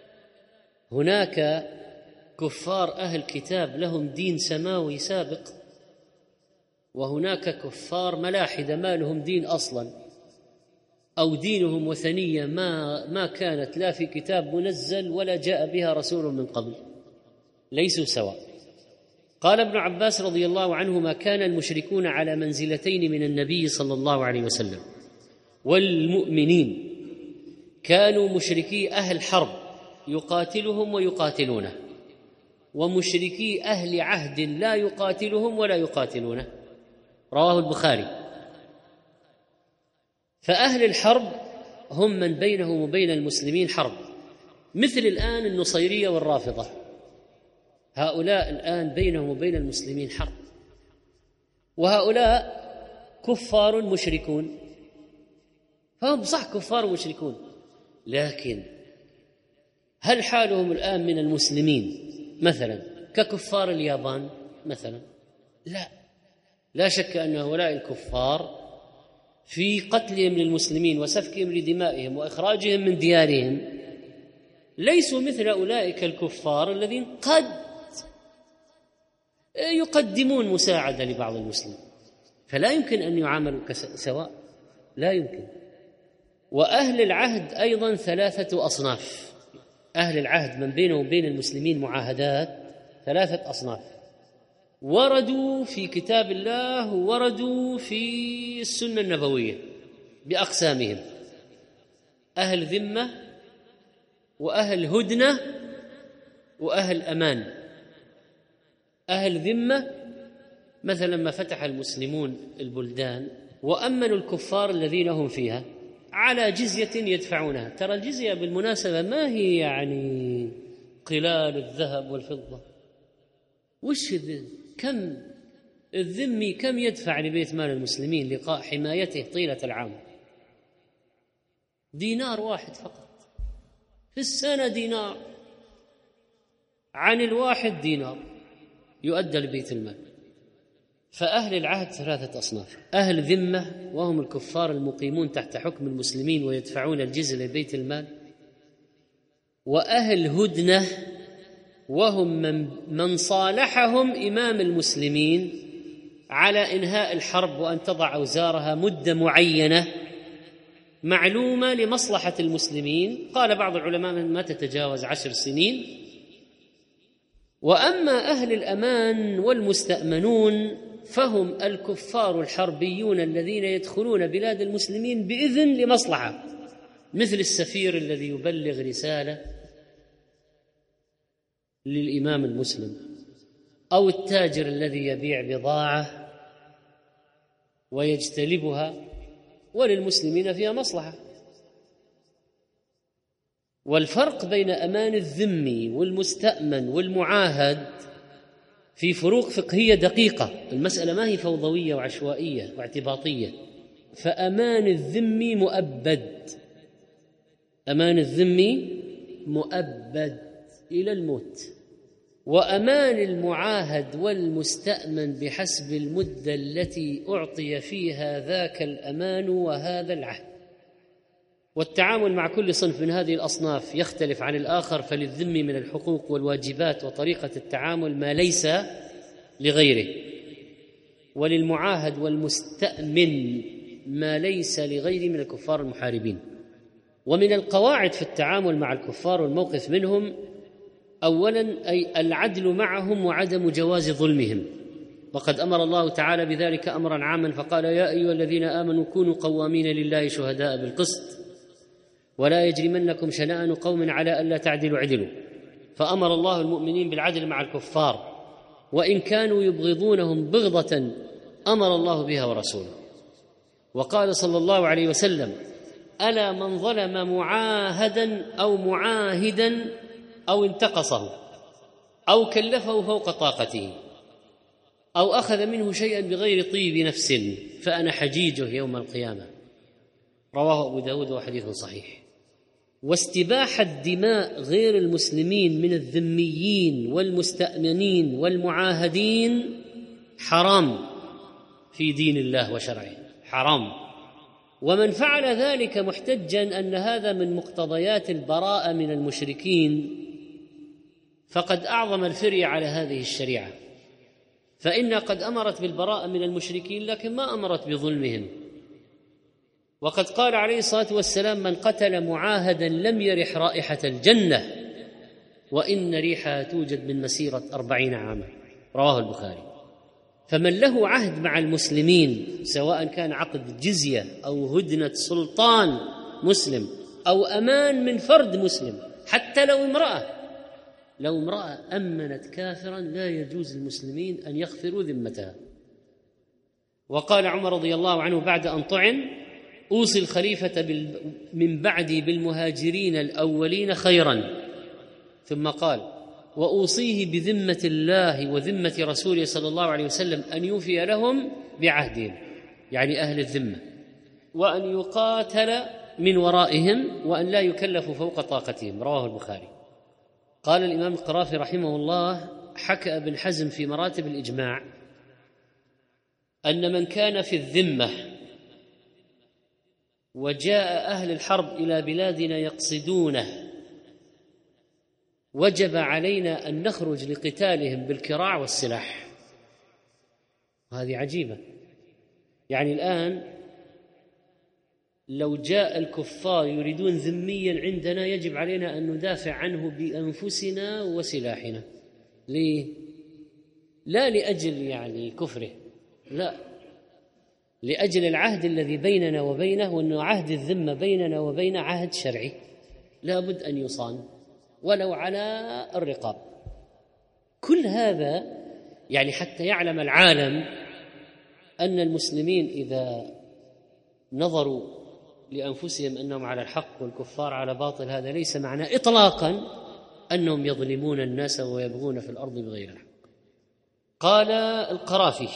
هناك كفار أهل كتاب لهم دين سماوي سابق، وهناك كفار ملاحدة ما لهم دين أصلا، أو دينهم وثنية ما كانت لا في كتاب منزل ولا جاء بها رسول من قبل، ليسوا سواء. قال ابن عباس رضي الله عنهما: كان المشركون على منزلتين من النبي صلى الله عليه وسلم والمؤمنين. كانوا مشركي أهل حرب يقاتلهم ويقاتلونه، ومشركي أهل عهد لا يقاتلهم ولا يقاتلونه. رواه البخاري. فأهل الحرب هم من بينهم وبين المسلمين حرب، مثل الآن النصيرية والرافضة، هؤلاء الآن بينهم وبين المسلمين حرب، وهؤلاء كفار مشركون، فهم صح كفار مشركون، لكن هل حالهم الآن من المسلمين مثلا ككفار اليابان مثلا، لا شك أن هؤلاء الكفار في قتلهم للمسلمين وسفكهم لدمائهم وإخراجهم من ديارهم ليسوا مثل أولئك الكفار الذين قد يقدمون مساعدة لبعض المسلمين، فلا يمكن أن يعاملوا سواء، لا يمكن. وأهل العهد أيضا 3 أصناف، أهل العهد من بينه وبين المسلمين معاهدات 3 أصناف، وردوا في كتاب الله وردوا في السنة النبوية بأقسامهم: أهل ذمة، وأهل هدنة، وأهل أمان. أهل ذمة مثلا ما فتح المسلمون البلدان وأمنوا الكفار الذين هم فيها على جزية يدفعونها. ترى الجزية بالمناسبة ما هي يعني قلال الذهب والفضة، وش كم الذمي كم يدفع لبيت مال المسلمين لقاء حمايته طيلة العام؟ دينار واحد فقط في السنة، دينار عن الواحد دينار يؤدى لبيت المال. فأهل العهد 3 أصناف: أهل ذمة وهم الكفار المقيمون تحت حكم المسلمين ويدفعون الجزية لبيت المال، وأهل هدنة وهم من صالحهم إمام المسلمين على إنهاء الحرب وأن تضع أوزارها مدة معينة معلومة لمصلحة المسلمين، قال بعض العلماء ما تتجاوز 10 سنين. وأما أهل الأمان والمستأمنون فهم الكفار الحربيون الذين يدخلون بلاد المسلمين بإذن لمصلحة، مثل السفير الذي يبلغ رسالة للإمام المسلم، أو التاجر الذي يبيع بضاعة ويجتلبها وللمسلمين فيها مصلحة. والفرق بين أمان الذمي والمستأمن والمعاهد في فروق فقهية دقيقة، المسألة ما هي فوضوية وعشوائية واعتباطية. فأمان الذمي مؤبد، أمان الذمي مؤبد إلى الموت، وأمان المعاهد والمستأمن بحسب المدة التي أعطي فيها ذاك الأمان وهذا العهد. والتعامل مع كل صنف من هذه الأصناف يختلف عن الآخر، فللذمي من الحقوق والواجبات وطريقة التعامل ما ليس لغيره، وللمعاهد والمستأمن ما ليس لغيره من الكفار المحاربين. ومن القواعد في التعامل مع الكفار والموقف منهم أولا أي العدل معهم وعدم جواز ظلمهم، وقد أمر الله تعالى بذلك أمرا عاما فقال: يا أيها الذين آمنوا كونوا قوامين لله شهداء بالقسط ولا يجرمنكم شنآن قوم على ألا تعدلوا اعدلوا. فأمر الله المؤمنين بالعدل مع الكفار وإن كانوا يبغضونهم بغضة أمر الله بها ورسوله. وقال صلى الله عليه وسلم: ألا من ظلم معاهدا أو معاهدا أو انتقصه أو كلفه فوق طاقته أو أخذ منه شيئا بغير طيب نفس فأنا حجيجه يوم القيامة. رواه أبو داود وحديث صحيح. واستباحة دماء غير المسلمين من الذميين والمستأمنين والمعاهدين حرام في دين الله وشرعه، حرام. ومن فعل ذلك محتجا أن هذا من مقتضيات البراءة من المشركين فقد أعظم الفري على هذه الشريعة، فإنها قد أمرت بالبراءة من المشركين لكن ما أمرت بظلمهم. وقد قال عليه الصلاة والسلام: من قتل معاهدا لم يرح رائحة الجنة وإن ريحها توجد من مسيرة 40 عاما. رواه البخاري. فمن له عهد مع المسلمين سواء كان عقد جزية أو هدنة سلطان مسلم أو أمان من فرد مسلم، حتى لو امرأة أمنت كافرا لا يجوز للمسلمين أن يغفروا ذمتها. وقال عمر رضي الله عنه بعد أن طعن: أوصي الخليفة من بعدي بالمهاجرين الأولين خيرا، ثم قال: وأوصيه بذمة الله وذمة رسوله صلى الله عليه وسلم أن يوفي لهم بعهدهم، يعني أهل الذمة، وأن يقاتل من ورائهم، وأن لا يكلفوا فوق طاقتهم. رواه البخاري. قال الإمام القرافي رحمه الله: حكى ابن حزم في مراتب الإجماع أن من كان في الذمة وجاء أهل الحرب إلى بلادنا يقصدونه وجب علينا أن نخرج لقتالهم بالكراع والسلاح. وهذه عجيبة. يعني الآن لو جاء الكفار يريدون ذميا عندنا يجب علينا أن ندافع عنه بأنفسنا وسلاحنا. ليه؟ لا لأجل يعني كفره، لا، لأجل العهد الذي بيننا وبينه، وأنه عهد الذمة بيننا وبين عهد شرعي لا بد أن يصان ولو على الرقاب. كل هذا يعني حتى يعلم العالم أن المسلمين إذا نظروا لأنفسهم أنهم على الحق والكفار على باطل، هذا ليس معناه إطلاقا أنهم يظلمون الناس ويبغون في الأرض بغير الحق. قال القرافي: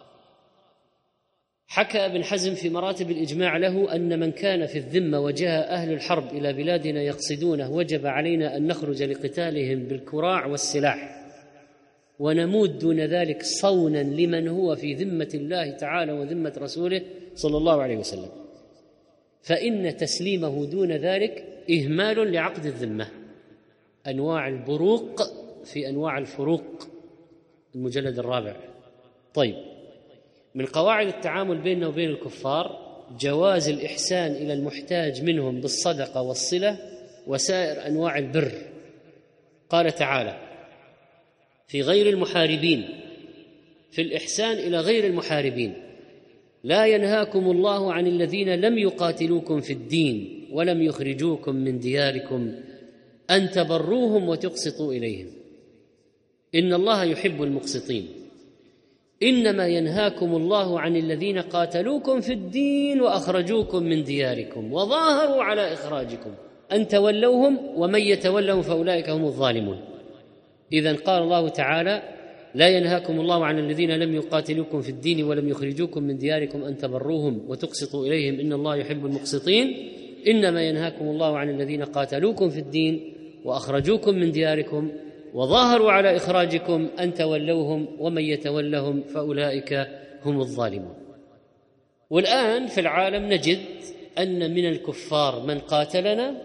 حكى ابن حزم في مراتب الإجماع له أن من كان في الذمة وجاء أهل الحرب إلى بلادنا يقصدونه وجب علينا أن نخرج لقتالهم بالكراع والسلاح، ونمود دون ذلك صونا لمن هو في ذمة الله تعالى وذمة رسوله صلى الله عليه وسلم، فإن تسليمه دون ذلك إهمال لعقد الذمة. أنواع البروق في أنواع الفروق، المجلد 4. طيب، من قواعد التعامل بيننا وبين الكفار جواز الإحسان إلى المحتاج منهم بالصدقة والصلة وسائر أنواع البر. قال تعالى في غير المحاربين، في الإحسان إلى غير المحاربين: لا ينهاكم الله عن الذين لم يقاتلوكم في الدين ولم يخرجوكم من دياركم أن تبروهم وتقسطوا إليهم إن الله يحب المقسطين. إنما ينهاكم الله عن الذين قاتلوكم في الدين وأخرجوكم من دياركم وظاهروا على إخراجكم أن تولوهم ومن يتولهم فأولئك هم الظالمون. إذن قال الله تعالى: لا ينهاكم الله عن الذين لم يقاتلوكم في الدين ولم يخرجوكم من دياركم أن تبروهم وتقسطوا إليهم إن الله يحب المقسطين. إنما ينهاكم الله عن الذين قاتلوكم في الدين وأخرجوكم من دياركم وظاهروا على إخراجكم أن تولوهم ومن يتولهم فأولئك هم الظالمون. والآن في العالم نجد أن من الكفار من قاتلنا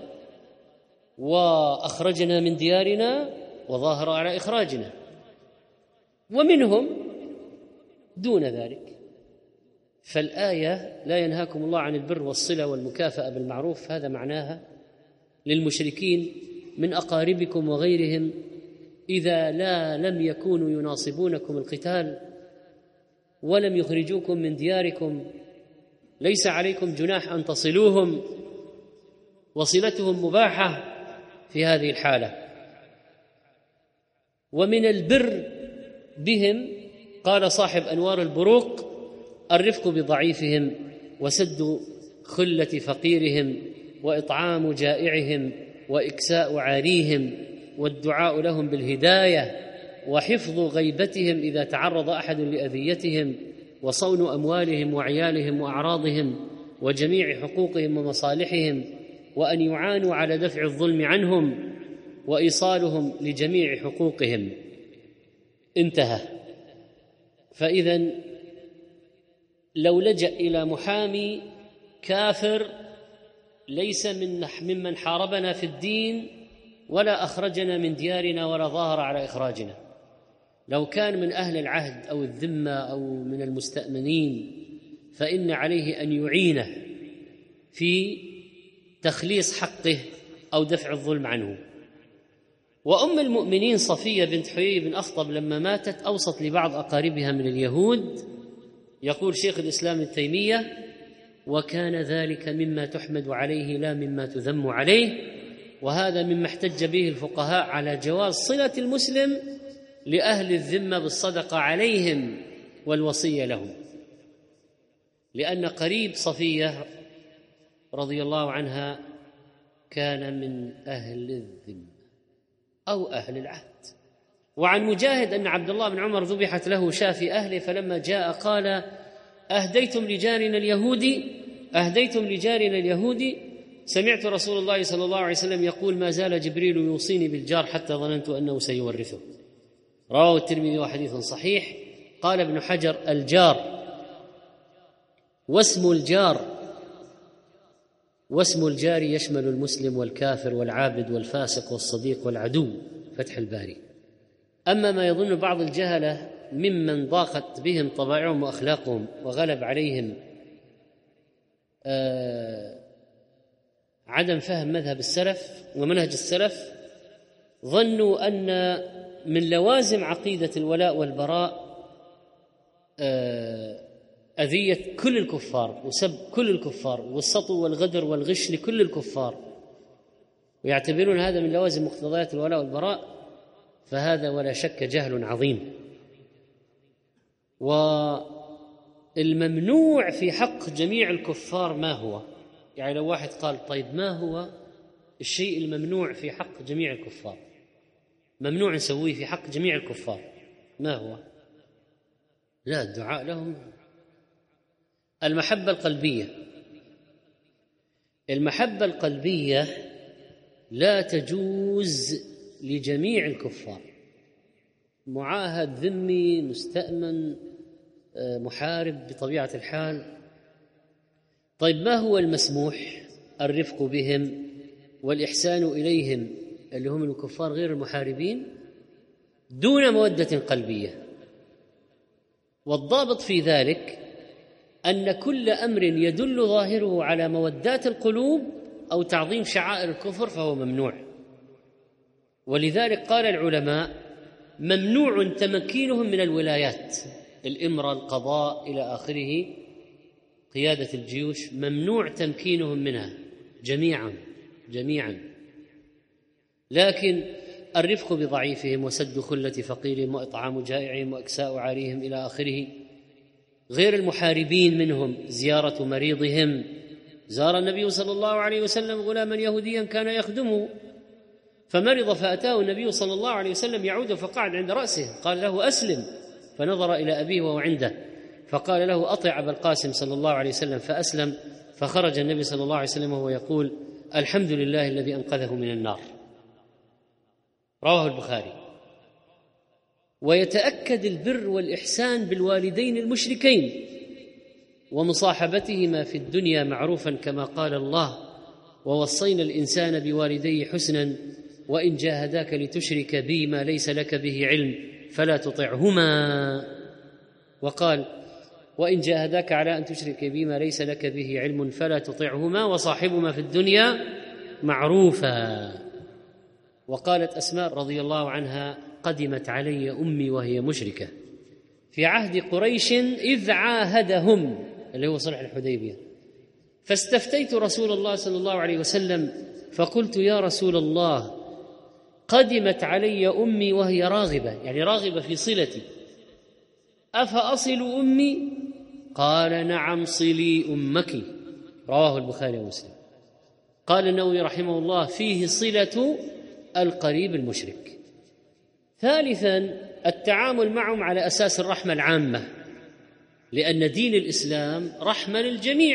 وأخرجنا من ديارنا وظاهر على إخراجنا، ومنهم دون ذلك. فالآية لا ينهاكم الله عن البر والصلة والمكافأة بالمعروف، هذا معناها للمشركين من أقاربكم وغيرهم إذا لم يكونوا يناصبونكم القتال ولم يخرجوكم من دياركم ليس عليكم جناح أن تصلوهم، وصلتهم مباحة في هذه الحالة. ومن البر بهم قال صاحب أنوار البروق: الرفق بضعيفهم وسد خلة فقيرهم وإطعام جائعهم وإكساء عاريهم والدعاء لهم بالهداية وحفظ غيبتهم إذا تعرض أحد لأذيتهم وصون أموالهم وعيالهم وأعراضهم وجميع حقوقهم ومصالحهم، وأن يعانوا على دفع الظلم عنهم وإيصالهم لجميع حقوقهم. انتهى. فإذن لو لجأ إلى محامي كافر ليس ممن حاربنا في الدين ولا أخرجنا من ديارنا ولا ظاهر على إخراجنا، لو كان من أهل العهد أو الذمة أو من المستأمنين، فإن عليه أن يعينه في تخليص حقه أو دفع الظلم عنه. وأم المؤمنين صفية بنت حيي بن أخطب لما ماتت أوصت لبعض أقاربها من اليهود، يقول شيخ الإسلام ابن تيمية: وكان ذلك مما تحمد عليه لا مما تذم عليه. وهذا مما احتج به الفقهاء على جواز صلة المسلم لأهل الذمة بالصدقة عليهم والوصية لهم، لأن قريب صفية رضي الله عنها كان من أهل الذمة أو أهل العهد. وعن مجاهد أن عبد الله بن عمر ذبحت له شاة في أهله، فلما جاء قال: أهديتم لجارنا اليهودي سمعت رسول الله صلى الله عليه وسلم يقول: ما زال جبريل يوصيني بالجار حتى ظننت أنه سيورثه. رواه الترمذي وحديث صحيح. قال ابن حجر: الجار واسم الجار يشمل المسلم والكافر والعابد والفاسق والصديق والعدو. فتح الباري. أما ما يظن بعض الجهلة ممن ضاقت بهم طبائعهم وأخلاقهم وغلب عليهم عدم فهم مذهب السلف ومنهج السلف، ظنوا أن من لوازم عقيدة الولاء والبراء أذية كل الكفار وسب كل الكفار والسطو والغدر والغش لكل الكفار، ويعتبرون هذا من لوازم مقتضيات الولاء والبراء، فهذا ولا شك جهل عظيم. والممنوع في حق جميع الكفار ما هو؟ يعني لو واحد قال: طيب ما هو الشيء الممنوع في حق جميع الكفار، ممنوع نسويه في حق جميع الكفار، ما هو؟ لا، الدعاء لهم. المحبة القلبية لا تجوز لجميع الكفار، معاهد، ذمي، مستأمن، محارب بطبيعة الحال. طيب ما هو المسموح؟ الرفق بهم والإحسان إليهم اللي هم الكفار غير المحاربين دون مودة قلبية. والضابط في ذلك أن كل أمر يدل ظاهره على مودات القلوب أو تعظيم شعائر الكفر فهو ممنوع. ولذلك قال العلماء: ممنوع تمكينهم من الولايات، الإمرة، القضاء إلى آخره، قيادة الجيوش، ممنوع تمكينهم منها جميعا. لكن الرفق بضعيفهم وسد خلة فقيرهم وإطعام جائعهم وإكساء عاريهم إلى آخره. غير المحاربين منهم زيارة مريضهم. زار النبي صلى الله عليه وسلم غلاما يهوديا كان يخدمه فمرض، فأتاه النبي صلى الله عليه وسلم يعود فقعد عند رأسه، قال له: أسلم. فنظر إلى أبيه وهو عنده فقال له: أطع أبا القاسم صلى الله عليه وسلم، فأسلم. فخرج النبي صلى الله عليه وسلم وهو يقول: الحمد لله الذي أنقذه من النار. رواه البخاري. ويتأكد البر والإحسان بالوالدين المشركين ومصاحبتهما في الدنيا معروفا، كما قال الله: ووصينا الإنسان بوالديه حسنا وإن جاهداك لتشرك بي ما ليس لك به علم فلا تطعهما. وقال: وإن جاهداك على أن تشرك بي ما ليس لك به علم فلا تطعهما وصاحبهما في الدنيا معروفا. وقالت أسماء رضي الله عنها: قدمت علي أمي وهي مشركة في عهد قريش إذ عاهدهم، اللي هو صلح الحديبية، فاستفتيت رسول الله صلى الله عليه وسلم فقلت: يا رسول الله، قدمت علي أمي وهي راغبة، يعني راغبة في صلتي، أفأصل أمي؟ قال: نعم، صلي أمك. رواه البخاري ومسلم. قال النووي رحمه الله: فيه صلة القريب المشرك. ثالثا، التعامل معهم على أساس الرحمة العامة، لأن دين الإسلام رحمة للجميع.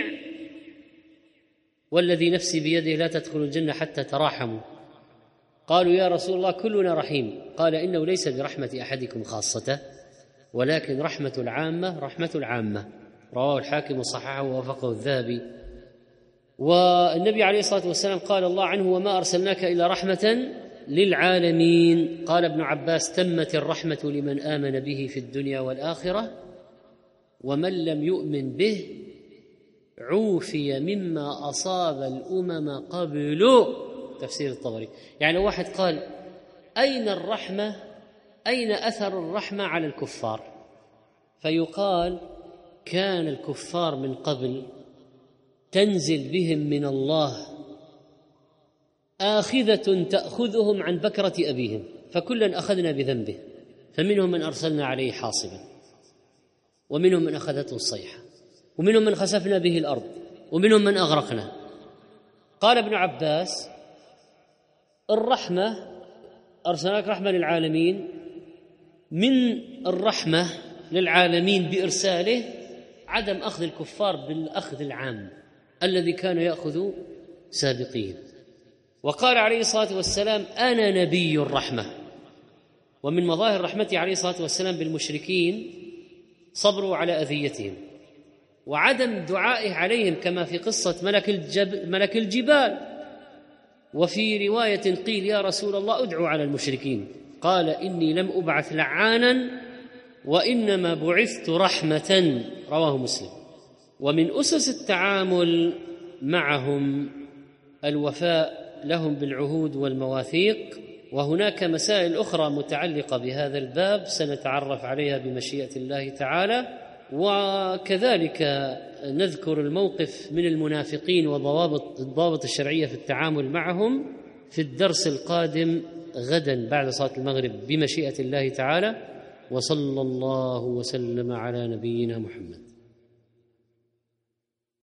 والذي نفسي بيده لا تدخلوا الجنة حتى تراحموا. قالوا: يا رسول الله كلنا رحيم. قال: إنه ليس برحمة أحدكم خاصته، ولكن رحمة العامة. رواه الحاكم وصححه ووافقه الذهبي. والنبي عليه الصلاة والسلام قال الله عنه: وما أرسلناك إلا رحمة للعالمين. قال ابن عباس: تمت الرحمة لمن آمن به في الدنيا والآخرة، ومن لم يؤمن به عوفي مما أصاب الأمم قبله. تفسير الطبري. يعني واحد قال: أين الرحمة؟ أين أثر الرحمة على الكفار؟ فيقال: كان الكفار من قبل تنزل بهم من الله آخذة تأخذهم عن بكرة أبيهم، فكلا أخذنا بذنبه، فمنهم من أرسلنا عليه حاصبا، ومنهم من أخذته الصيحة، ومنهم من خسفنا به الأرض، ومنهم من أغرقنا. قال ابن عباس: الرحمة أرسلناك رحمة للعالمين، من الرحمة للعالمين بإرساله عدم أخذ الكفار بالأخذ العام الذي كان يأخذ سابقين. وقال عليه الصلاة والسلام: أنا نبي الرحمة. ومن مظاهر رحمته عليه الصلاة والسلام بالمشركين صبره على أذيتهم وعدم دعائه عليهم، كما في قصة ملك الجبال. وفي رواية قيل: يا رسول الله ادعو على المشركين، قال: إني لم أبعث لعانا وإنما بعثت رحمة. رواه مسلم. ومن أسس التعامل معهم الوفاء لهم بالعهود والمواثيق، وهناك مسائل أخرى متعلقة بهذا الباب سنتعرف عليها بمشيئة الله تعالى. وكذلك نذكر الموقف من المنافقين والضوابط الشرعية في التعامل معهم في الدرس القادم غدا بعد صلاة المغرب بمشيئة الله تعالى. وصلى الله وسلم على نبينا محمد.